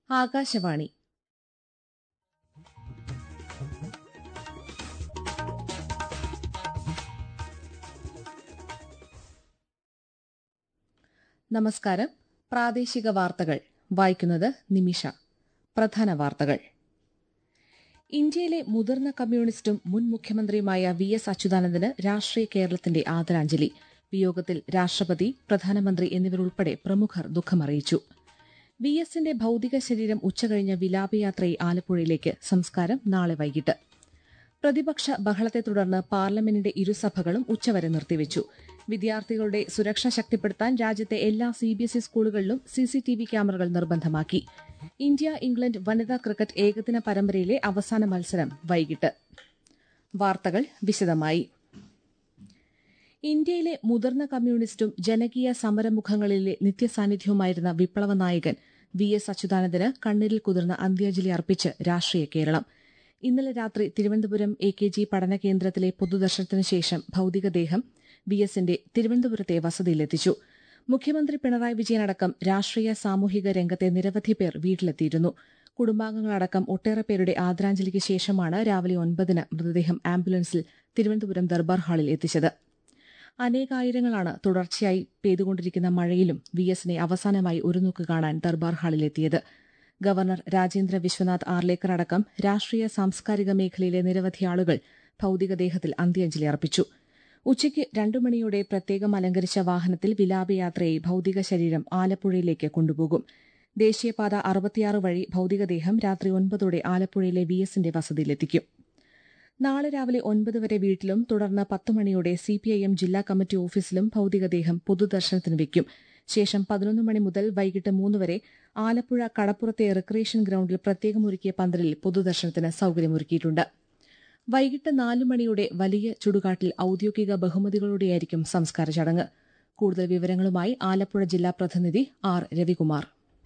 ആകാശവാണി. നമസ്കാരം. പ്രാദേശിക വാർത്തകൾ വായിക്കുന്നത് നിമിഷ. പ്രധാന വാർത്തകൾ. ഇന്ത്യയിലെ മുതിർന്ന കമ്മ്യൂണിസ്റ്റും മുൻ മുഖ്യമന്ത്രിയുമായ വി.എസ്. അച്യുതാനന്ദന് രാഷ്ട്രീയ കേരളത്തിന്റെ ആദരാഞ്ജലി. വിയോഗത്തിൽ രാഷ്ട്രപതി, പ്രധാനമന്ത്രി എന്നിവരുൾപ്പെടെ പ്രമുഖർ ദുഃഖമറിയിച്ചു. വി.എസിന്റെ ഭൌതിക ശരീരം ഉച്ചകഴിഞ്ഞ് വിലാപയാത്രയിൽ ആലപ്പുഴയിലേക്ക്. സംസ്കാരം നാളെ വൈകിട്ട്. പ്രതിപക്ഷ ബഹളത്തെ തുടർന്ന് പാർലമെന്റിന്റെ ഇരുസഭകളും ഉച്ചവരെ നിർത്തിവച്ചു. വിദ്യാർത്ഥികളുടെ സുരക്ഷ ശക്തിപ്പെടുത്താൻ രാജ്യത്തെ എല്ലാ CBSE സ്കൂളുകളിലും CCTV ക്യാമറകൾ നിർബന്ധമാക്കി. ഇന്ത്യ ഇംഗ്ലണ്ട് വനിതാ ക്രിക്കറ്റ് ഏകദിന പരമ്പരയിലെ അവസാന മത്സരം വൈകിട്ട്. വാർത്തകൾ വിശദമായി. ഇന്ത്യയിലെ മുതിർന്ന കമ്മ്യൂണിസ്റ്റും ജനകീയ സമരമുഖങ്ങളിലെ നിത്യസാന്നിധ്യവുമായിരുന്ന വിപ്ലവ നായകൻ വി.എസ്. അച്യുതാനന്ദന് കണ്ണീരിൽ കുതിർന്ന അന്ത്യാഞ്ജലി അർപ്പിച്ച് രാഷ്ട്രീയ കേരളം. ഇന്നലെ രാത്രി തിരുവനന്തപുരം AKG പഠനകേന്ദ്രത്തിലെ പൊതുദർശനത്തിനു ശേഷം ഭൌതികദേഹം വി.എസിന്റെ തിരുവനന്തപുരത്തെ വസതിയിലെത്തിച്ചു. മുഖ്യമന്ത്രി പിണറായി വിജയനടക്കം രാഷ്ട്രീയ സാമൂഹിക രംഗത്തെ നിരവധി പേർ വീട്ടിലെത്തിയിരുന്നു. കുടുംബാംഗങ്ങളടക്കം ഒട്ടേറെ പേരുടെ ആദരാഞ്ജലിക്ക് ശേഷമാണ് രാവിലെ 9-ന് മൃതദേഹം ആംബുലൻസിൽ തിരുവനന്തപുരം ദർബാർ ഹാളിൽ എത്തിച്ചത്. അനേകായിരങ്ങളാണ് തുടർച്ചയായി പെയ്തുകൊണ്ടിരിക്കുന്ന മഴയിലും വി.എസിനെ അവസാനമായി ഒരു നോക്ക് കാണാൻ ദർബാർ ഹാളിലെത്തിയത്. ഗവർണർ രാജേന്ദ്ര വിശ്വനാഥ് ആർലേക്കർ അടക്കം രാഷ്ട്രീയ സാംസ്കാരിക മേഖലയിലെ നിരവധി ആളുകൾ ഭൌതികദേഹത്തിൽ അന്ത്യാഞ്ജലി അർപ്പിച്ചു. ഉച്ചയ്ക്ക് 2 മണിയോടെ പ്രത്യേകം അലങ്കരിച്ച വാഹനത്തിൽ വിലാപയാത്രയായി ഭൌതിക ശരീരം ആലപ്പുഴയിലേക്ക് കൊണ്ടുപോകും. ദേശീയപാത 66 വഴി ഭൌതികദേഹം രാത്രി 9-ഓടെ ആലപ്പുഴയിലെ വി.എസിന്റെ വസതിയിലെത്തിക്കും. നാളെ രാവിലെ 9 വരെ വീട്ടിലും തുടർന്ന് 10 മണിയോടെ CPIM ജില്ലാ കമ്മിറ്റി ഓഫീസിലും ഭൌതികദേഹം പൊതുദർശനത്തിന് വയ്ക്കും. ശേഷം 11 മണി മുതൽ വൈകിട്ട് 3 വരെ ആലപ്പുഴ കടപ്പുറത്തെ റിക്രിയേഷൻ ഗ്രൌണ്ടിൽ പ്രത്യേകമൊരുക്കിയ പന്തലിൽ പൊതുദർശനത്തിന് സൌകര്യമൊരുക്കിയിട്ടുണ്ട്. വൈകിട്ട് 4 മണിയോടെ വലിയ ചുടുകാട്ടിൽ ഔദ്യോഗിക ബഹുമതികളോടെയായിരിക്കും സംസ്കാര ചടങ്ങ്. കൂടുതൽ വിവരങ്ങളുമായി ആലപ്പുഴ ജില്ലാ പ്രതിനിധി R. രവികുമാർ.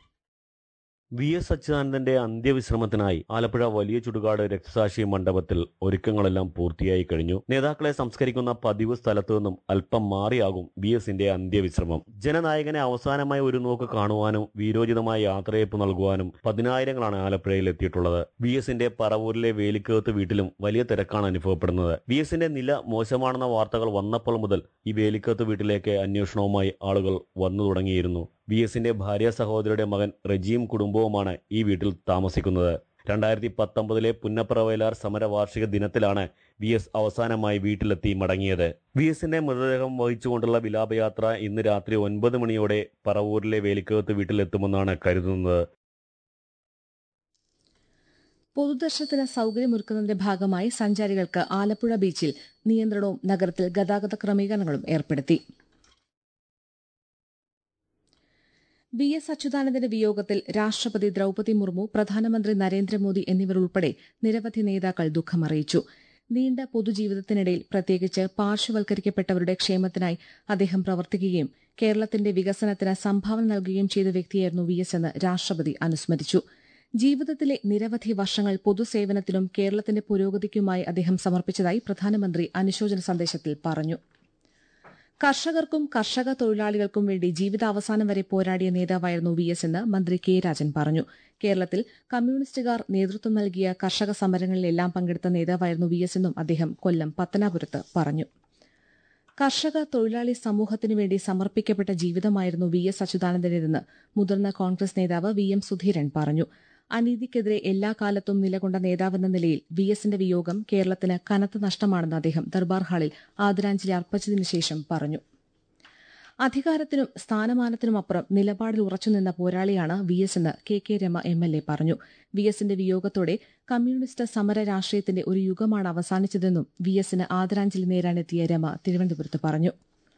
വി.എസ്. അച്യുതാനന്ദന്റെ അന്ത്യവിശ്രമത്തിനായി ആലപ്പുഴ വലിയ ചുടുകാട് രക്തസാക്ഷി മണ്ഡപത്തിൽ ഒരുക്കങ്ങളെല്ലാം പൂർത്തിയായി കഴിഞ്ഞു. നേതാക്കളെ സംസ്കരിക്കുന്ന പതിവ് സ്ഥലത്തു നിന്നും അല്പം മാറിയാകും വി.എസിന്റെ അന്ത്യവിശ്രമം. ജനനായകനെ അവസാനമായി ഒരു നോക്ക് കാണുവാനും വീരോചിതമായ യാത്രയയപ്പ് നൽകുവാനും പതിനായിരങ്ങളാണ് ആലപ്പുഴയിൽ എത്തിയിട്ടുള്ളത്. വി.എസിന്റെ പറവൂരിലെ വേലിക്കകത്ത് വീട്ടിലും വലിയ തിരക്കാണ് അനുഭവപ്പെടുന്നത്. വി.എസിന്റെ നില മോശമാണെന്ന വാർത്തകൾ വന്നപ്പോൾ മുതൽ ഈ വേലിക്കകത്ത് വീട്ടിലേക്ക് അന്വേഷണവുമായി ആളുകൾ വന്നു തുടങ്ങിയിരുന്നു. വി.എസിന്റെ ഭാര്യ സഹോദരിയുടെ മകൻ റജിയും കുടുംബവുമാണ് ഈ വീട്ടിൽ താമസിക്കുന്നത്. 2019 പുന്നപ്ര വയലാർ സമര വാർഷിക ദിനത്തിലാണ് വി.എസ്. അവസാനമായി വീട്ടിലെത്തി മടങ്ങിയത്. വി.എസിന്റെ മൃതദേഹം വഹിച്ചുകൊണ്ടുള്ള വിലാപയാത്ര ഇന്ന് രാത്രി 9 മണിയോടെ പറവൂരിലെ വേലിക്കകത്ത് വീട്ടിലെത്തുമെന്നാണ് കരുതുന്നത്. പൊതുദർശനത്തിന് സൌകര്യമൊരുക്കുന്നതിന്റെ ഭാഗമായി സഞ്ചാരികൾക്ക് ആലപ്പുഴ ബീച്ചിൽ നിയന്ത്രണവും നഗരത്തിൽ ഗതാഗത ക്രമീകരണങ്ങളും ഏർപ്പെടുത്തി. വി.എസ്. അച്യുതാനന്ദന്റെ വിയോഗത്തിൽ രാഷ്ട്രപതി ദ്രൌപദി മുർമു, പ്രധാനമന്ത്രി നരേന്ദ്രമോദി എന്നിവരുൾപ്പെടെ നിരവധി നേതാക്കൾ ദുഃഖമറിയിച്ചു. നീണ്ട പൊതുജീവിതത്തിനിടയിൽ പ്രത്യേകിച്ച് പാർശ്വവൽക്കരിക്കപ്പെട്ടവരുടെ ക്ഷേമത്തിനായി അദ്ദേഹം പ്രവർത്തിക്കുകയും കേരളത്തിന്റെ വികസനത്തിന് സംഭാവന നൽകുകയും ചെയ്ത വ്യക്തിയായിരുന്നു വി.എസ്. എന്ന് രാഷ്ട്രപതി അനുസ്മരിച്ചു. ജീവിതത്തിലെ നിരവധി വർഷങ്ങൾ പൊതുസേവനത്തിനും കേരളത്തിന്റെ പുരോഗതിക്കുമായി അദ്ദേഹം സമർപ്പിച്ചതായി പ്രധാനമന്ത്രി അനുശോചന സന്ദേശത്തിൽ പറഞ്ഞു. കർഷകർക്കും കർഷക തൊഴിലാളികൾക്കും വേണ്ടി ജീവിതാവസാനം വരെ പോരാടിയ നേതാവായിരുന്നു വി.എസ്. എന്ന് മന്ത്രി കെ. രാജൻ പറഞ്ഞു. കേരളത്തിൽ കമ്മ്യൂണിസ്റ്റുകാർ നേതൃത്വം നൽകിയ കർഷക സമരങ്ങളിലെല്ലാം പങ്കെടുത്ത നേതാവായിരുന്നു വി.എസ്. എന്നും അദ്ദേഹം കൊല്ലം പത്തനാപുരത്ത് പറഞ്ഞു. കർഷക തൊഴിലാളി സമൂഹത്തിനു വേണ്ടി സമർപ്പിക്കപ്പെട്ട ജീവിതമായിരുന്നു വി.എസ്. അച്യുതാനന്ദന്റേതെന്ന് മുതിർന്ന കോൺഗ്രസ് നേതാവ് വി.എം. സുധീരൻ പറഞ്ഞു. അനീതിക്കെതിരെ എല്ലാ കാലത്തും നിലകൊണ്ട നേതാവെന്ന നിലയിൽ വി.എസിന്റെ വിയോഗം കേരളത്തിന് കനത്ത നഷ്ടമാണെന്ന് അദ്ദേഹം ദർബാർ ഹാളിൽ ആദരാഞ്ജലി അർപ്പിച്ചതിനു ശേഷം പറഞ്ഞു. അധികാരത്തിനും സ്ഥാനമാനത്തിനുമപ്പുറം നിലപാടിൽ ഉറച്ചുനിന്ന പോരാളിയാണ് വി.എസ്. എന്ന് കെ. രമ MLA പറഞ്ഞു. വി.എസിന്റെ വിയോഗത്തോടെ കമ്മ്യൂണിസ്റ്റ് സമര രാഷ്ട്രീയത്തിന്റെ ഒരു യുഗമാണ് അവസാനിച്ചതെന്നും വി.എസിന് ആദരാഞ്ജലി നേരാനെത്തിയ രമ തിരുവനന്തപുരത്ത് പറഞ്ഞു.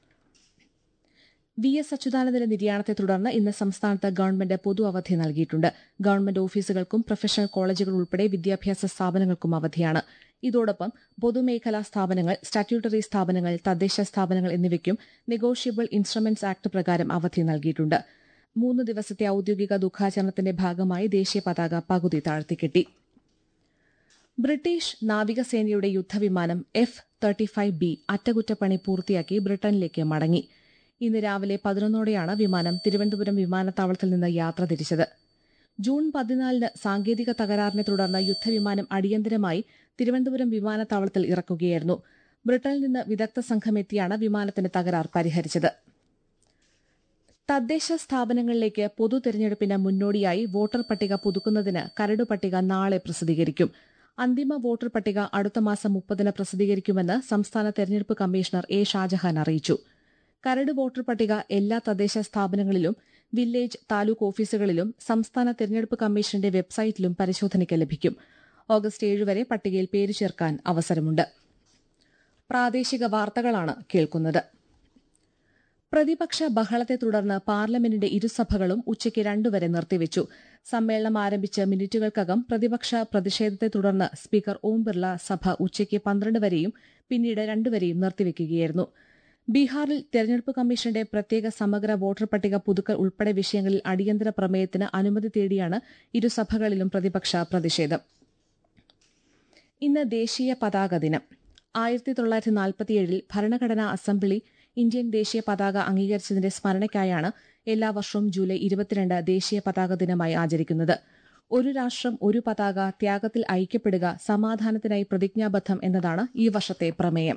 വി.എസ്. അച്യുതാനന്ദന്റെ നിര്യാണത്തെ തുടർന്ന് ഇന്ന് സംസ്ഥാനത്ത് ഗവൺമെന്റ് പൊതു അവധി നൽകിയിട്ടുണ്ട്. ഗവൺമെന്റ് ഓഫീസുകൾക്കും പ്രൊഫഷണൽ കോളേജുകൾ ഉൾപ്പെടെ വിദ്യാഭ്യാസ സ്ഥാപനങ്ങൾക്കും അവധിയാണ്. ഇതോടൊപ്പം പൊതുമേഖലാ സ്ഥാപനങ്ങൾ, സ്റ്റാറ്റ്യൂട്ടറി സ്ഥാപനങ്ങൾ, തദ്ദേശ സ്ഥാപനങ്ങൾ എന്നിവയ്ക്കും നെഗോഷ്യബിൾ ഇൻസ്ട്രുമെന്റ്സ് ആക്ട് പ്രകാരം അവധി നൽകിയിട്ടുണ്ട്. 3 ദിവസത്തെ ഔദ്യോഗിക ദുഃഖാചരണത്തിന്റെ ഭാഗമായി ദേശീയ പതാക പകുതി താഴ്ത്തിക്കെട്ടി. ബ്രിട്ടീഷ് നാവികസേനയുടെ യുദ്ധവിമാനം F-35B അറ്റകുറ്റപ്പണി പൂർത്തിയാക്കി ബ്രിട്ടനിലേക്ക് മടങ്ങി. ഇന്ന് രാവിലെ 11ഓടെയാണ് വിമാനം തിരുവനന്തപുരം വിമാനത്താവളത്തിൽ നിന്ന് യാത്ര തിരിച്ചത്. ജൂൺ 14 സാങ്കേതിക തകരാറിനെ തുടർന്ന് യുദ്ധവിമാനം അടിയന്തരമായി തിരുവനന്തപുരം വിമാനത്താവളത്തിൽ ഇറക്കുകയായിരുന്നു. ബ്രിട്ടനിൽ നിന്ന് വിദഗ്ധ സംഘമെത്തിയാണ് വിമാനത്തിന്റെ തകരാർ പരിഹരിച്ചത്. തദ്ദേശ സ്ഥാപനങ്ങളിലേക്ക് പൊതു തെരഞ്ഞെടുപ്പിന് മുന്നോടിയായി വോട്ടർ പട്ടിക പുതുക്കുന്നതിന് കരട് പട്ടിക നാളെ പ്രസിദ്ധീകരിക്കും. അന്തിമ വോട്ടർ പട്ടിക അടുത്ത മാസം 30 പ്രസിദ്ധീകരിക്കുമെന്ന് സംസ്ഥാന തെരഞ്ഞെടുപ്പ് കമ്മീഷണർ എ ഷാജഹാൻ അറിയിച്ചു. കരട് വോട്ടർ പട്ടിക എല്ലാ തദ്ദേശ സ്ഥാപനങ്ങളിലും വില്ലേജ്, താലൂക്ക് ഓഫീസുകളിലും സംസ്ഥാന തെരഞ്ഞെടുപ്പ് കമ്മീഷന്റെ വെബ്സൈറ്റിലും പരിശോധനയ്ക്ക് ലഭിക്കും. ഓഗസ്റ്റ് 7 വരെ പട്ടികയിൽ പേര് ചേർക്കാൻ അവസരമുണ്ട്. പ്രാദേശിക വാർത്തകളാണ് കേൾക്കുന്നത്. പ്രതിപക്ഷ ബഹളത്തെ തുടർന്ന് പാർലമെന്റിന്റെ ഇരുസഭകളും ഉച്ചയ്ക്ക് 2 വരെ നിർത്തിവച്ചു. സമ്മേളനം ആരംഭിച്ച മിനിറ്റുകൾക്കകം പ്രതിപക്ഷ പ്രതിഷേധത്തെ തുടർന്ന് സ്പീക്കർ ഓം ബിർള സഭ ഉച്ചയ്ക്ക് 12 വരെയും പിന്നീട് 2 വരെയും നിർത്തിവെക്കുകയായിരുന്നു. ബീഹാറിൽ തെരഞ്ഞെടുപ്പ് കമ്മീഷന്റെ പ്രത്യേക സമഗ്ര വോട്ടർ പട്ടിക പുതുക്കൽ ഉൾപ്പെടെ വിഷയങ്ങളിൽ അടിയന്തര പ്രമേയത്തിന് അനുമതി തേടിയാണ് ഇരുസഭകളിലും പ്രതിപക്ഷ പ്രതിഷേധം. ഇന്ന് ദേശീയ പതാക ദിനം. 1947 ഭരണഘടനാ അസംബ്ലി ഇന്ത്യൻ ദേശീയ പതാക അംഗീകരിച്ചതിന്റെ സ്മരണയ്ക്കായാണ് എല്ലാ വർഷവും ജൂലൈ 22 ദേശീയ പതാക ദിനമായി ആചരിക്കുന്നത്. ഒരു രാഷ്ട്രം ഒരു പതാക, ത്യാഗത്തിൽ ഐക്യപ്പെടുക, സമാധാനത്തിനായി പ്രതിജ്ഞാബദ്ധം എന്നതാണ് ഈ വർഷത്തെ പ്രമേയം.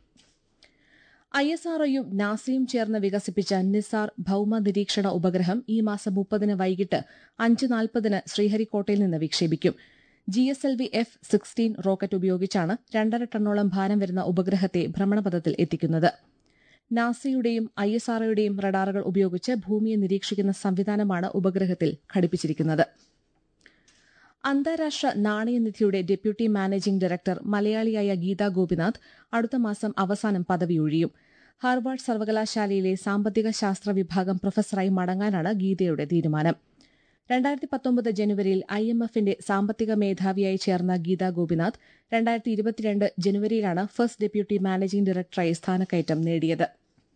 ISROയും നാസയും ചേർന്ന് വികസിപ്പിച്ച നിസാർ ഭൌമ നിരീക്ഷണ ഉപഗ്രഹം ഈ മാസം 30 വൈകിട്ട് 5:40 ശ്രീഹരിക്കോട്ടയിൽ നിന്ന് വിക്ഷേപിക്കും. GSLV F-16 റോക്കറ്റ് ഉപയോഗിച്ചാണ് 2.5 ടണ്ണോളം ഭാരം വരുന്ന ഉപഗ്രഹത്തെ ഭ്രമണപഥത്തിൽ എത്തിക്കുന്നത്. നാസയുടെയും ISROയുടെയും റഡാറുകൾ ഉപയോഗിച്ച് ഭൂമിയെ നിരീക്ഷിക്കുന്ന സംവിധാനമാണ് ഉപഗ്രഹത്തിൽ ഘടിപ്പിച്ചിരിക്കുന്നത്. അന്താരാഷ്ട്ര നാണയനിധിയുടെ ഡെപ്യൂട്ടി മാനേജിംഗ് ഡയറക്ടർ മലയാളിയായ ഗീതാ ഗോപിനാഥ് അടുത്ത മാസം അവസാനം പദവിയൊഴിയും. ഹാർവാർഡ് സർവകലാശാലയിലെ സാമ്പത്തിക ശാസ്ത്ര വിഭാഗം പ്രൊഫസറായി മടങ്ങാനാണ് ഗീതയുടെ തീരുമാനം. 2019 ജനുവരിയിൽ IMFന്റെ സാമ്പത്തിക മേധാവിയായി ചേർന്ന ഗീതാ ഗോപിനാഥ് 2022 ജനുവരിയിലാണ് ഫസ്റ്റ് ഡെപ്യൂട്ടി മാനേജിംഗ് ഡയറക്ടറായി സ്ഥാനക്കയറ്റം നേടിയത്.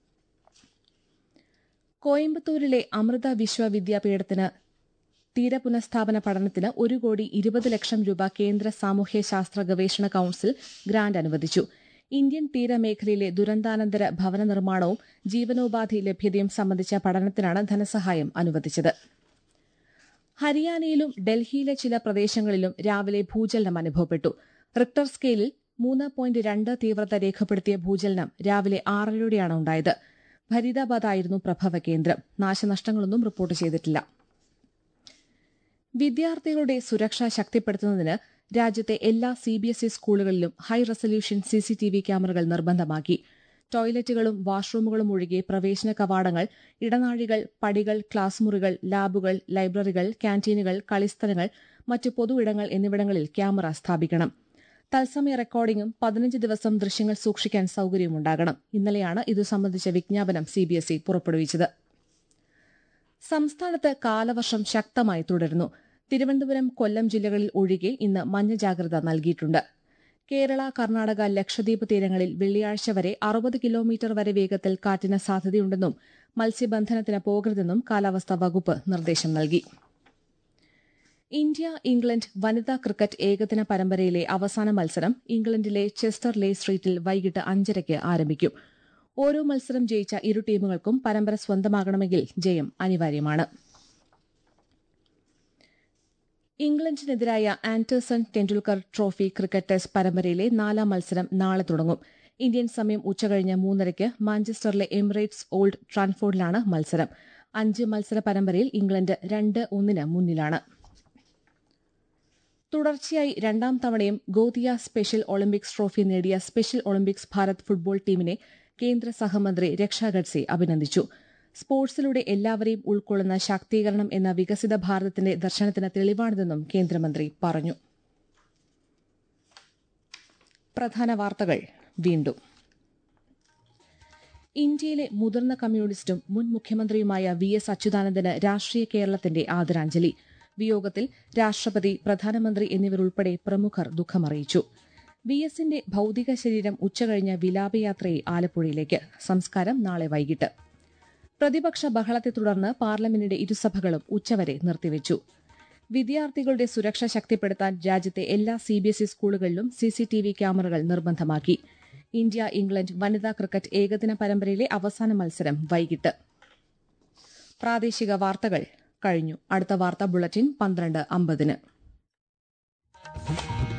കോയമ്പത്തൂരിലെ അമൃത വിശ്വവിദ്യാപീഠത്തിന് തീരപുനഃസ്ഥാപന പഠനത്തിന് 1,20,00,000 രൂപ കേന്ദ്ര സാമൂഹ്യശാസ്ത്ര ഗവേഷണ കൌൺസിൽ ഗ്രാന്റ് അനുവദിച്ചു. ഇന്ത്യൻ തീരമേഖലയിലെ ദുരന്താനന്തര ഭവന നിർമ്മാണവും ജീവനോപാധി ലഭ്യതയും സംബന്ധിച്ച പഠനത്തിനാണ് ധനസഹായം അനുവദിച്ചത്. ഹരിയാനയിലും ഡൽഹിയിലെ ചില പ്രദേശങ്ങളിലും രാവിലെ ഭൂചലനം അനുഭവപ്പെട്ടു. റിക്ടർ സ്കെയിലിൽ 3.2 തീവ്രത രേഖപ്പെടുത്തിയ ഭൂചലനം രാവിലെ 6:30 ഉണ്ടായത്. ഫരീദാബാദായിരുന്നു പ്രഭവ കേന്ദ്രം. നാശനഷ്ടങ്ങളൊന്നും റിപ്പോർട്ട് ചെയ്തിട്ടില്ല. വിദ്യാർത്ഥികളുടെ സുരക്ഷ ശക്തിപ്പെടുത്തുന്നതിന് രാജ്യത്തെ എല്ലാ CBSE സ്കൂളുകളിലും ഹൈ റെസല്യൂഷൻ CCTV ക്യാമറകൾ നിർബന്ധമാക്കി. ടോയ്ലറ്റുകളും വാഷ്റൂമുകളും ഒഴികെ പ്രവേശന കവാടങ്ങൾ, ഇടനാഴികൾ, പടികൾ, ക്ലാസ് മുറികൾ, ലാബുകൾ, ലൈബ്രറികൾ, ക്യാന്റീനുകൾ, കളിസ്ഥലങ്ങൾ, മറ്റ് പൊതു ഇടങ്ങൾ എന്നിവിടങ്ങളിൽ ക്യാമറ സ്ഥാപിക്കണം. തത്സമയ റെക്കോർഡിംഗും 15 ദിവസം ദൃശ്യങ്ങൾ സൂക്ഷിക്കാൻ സൌകര്യമുണ്ടാകണം. ഇന്നലെയാണ് ഇതു സംബന്ധിച്ച വിജ്ഞാപനം CBSE പുറപ്പെടുവിച്ചത്. സംസ്ഥാനത്ത് കാലവർഷം ശക്തമായി തുടരുന്നു. തിരുവനന്തപുരം, കൊല്ലം ജില്ലകളിൽ ഒഴികെ ഇന്ന് മഞ്ഞ ജാഗ്രത നൽകിയിട്ടുണ്ട്. കേരള, കർണാടക, ലക്ഷദ്വീപ് തീരങ്ങളിൽ വെള്ളിയാഴ്ച വരെ 60 കിലോമീറ്റർ വരെ വേഗത്തിൽ കാറ്റിന് സാധ്യതയുണ്ടെന്നും മത്സ്യബന്ധനത്തിന് പോകരുതെന്നും കാലാവസ്ഥാ വകുപ്പ് നിർദ്ദേശം നൽകി. ഇന്ത്യ ഇംഗ്ലണ്ട് വനിതാ ക്രിക്കറ്റ് ഏകദിന പരമ്പരയിലെ അവസാന മത്സരം ഇംഗ്ലണ്ടിലെ ചെസ്റ്റർ ലേ സ്ട്രീറ്റിൽ വൈകിട്ട് 5:30 ആരംഭിക്കും. ഓരോ മത്സരം ജയിച്ച ഇരു ടീമുകൾക്കും പരമ്പര സ്വന്തമാകണമെങ്കിൽ ജയം അനിവാര്യമാണ്. ഇംഗ്ലണ്ടിനെതിരായ Anderson Tendulkar trophy cricket test പരമ്പരയിലെ 4ാം മത്സരം നാളെ തുടങ്ങും. ഇന്ത്യൻ സമയം ഉച്ചകഴിഞ്ഞ് 3:30 മാഞ്ചസ്റ്ററിലെ എമിറേറ്റ്സ് ഓൾഡ് ട്രാൻഫോർഡിലാണ് മത്സരം. 5 മത്സര പരമ്പരയിൽ ഇംഗ്ലണ്ട് 2-1 മുന്നിലാണ്. തുടർച്ചയായി 2ാം തവണയും ഗോതിയ സ്പെഷ്യൽ ഒളിമ്പിക്സ് ട്രോഫി നേടിയ സ്പെഷ്യൽ ഒളിമ്പിക്സ് ഭാരത് ഫുട്ബോൾ ടീമിനെ കേന്ദ്ര സഹമന്ത്രി രക്ഷ ഖഡ്സെ അഭിനന്ദിച്ചു. സ്പോർട്സിലൂടെ എല്ലാവരെയും ഉൾക്കൊള്ളുന്ന ശാക്തീകരണം എന്ന വികസിത ഭാരതത്തിന്റെ ദർശനത്തിന് തെളിവാണിതെന്നും കേന്ദ്രമന്ത്രി പറഞ്ഞു. പ്രധാന വാർത്തകൾ വീണ്ടും. ഇന്ത്യയിലെ മുതിർന്ന കമ്മ്യൂണിസ്റ്റും മുൻ മുഖ്യമന്ത്രിയുമായ VS അച്യുതാനന്ദന് രാഷ്ട്രീയ കേരളത്തിന്റെ ആദരാഞ്ജലി. വിയോഗത്തിൽ രാഷ്ട്രപതി, പ്രധാനമന്ത്രി എന്നിവരുൾപ്പെടെ പ്രമുഖർ ദുഃഖമറിയിച്ചു. VSന്റെ ഭൌതിക ശരീരം ഉച്ചകഴിഞ്ഞ് വിലാപയാത്രയെ ആലപ്പുഴയിലേക്ക്. സംസ്കാരം നാളെ വൈകിട്ട്. പ്രതിപക്ഷ ബഹളത്തെ തുടർന്ന് പാർലമെന്റിന്റെ ഇരുസഭകളും ഉച്ചവരെ നിർത്തിവച്ചു. വിദ്യാർത്ഥികളുടെ സുരക്ഷ ശക്തിപ്പെടുത്താൻ രാജ്യത്തെ എല്ലാ CBSE സ്കൂളുകളിലും CCTV ക്യാമറകൾ നിർബന്ധമാക്കി. ഇന്ത്യ ഇംഗ്ലണ്ട് വനിതാ ക്രിക്കറ്റ് ഏകദിന പരമ്പരയിലെ അവസാന മത്സരം വൈകിട്ട്. പ്രാദേശിക വാർത്തകൾ കഴിഞ്ഞു. അടുത്ത വാർത്താ ബുള്ളറ്റിൻ 12:50.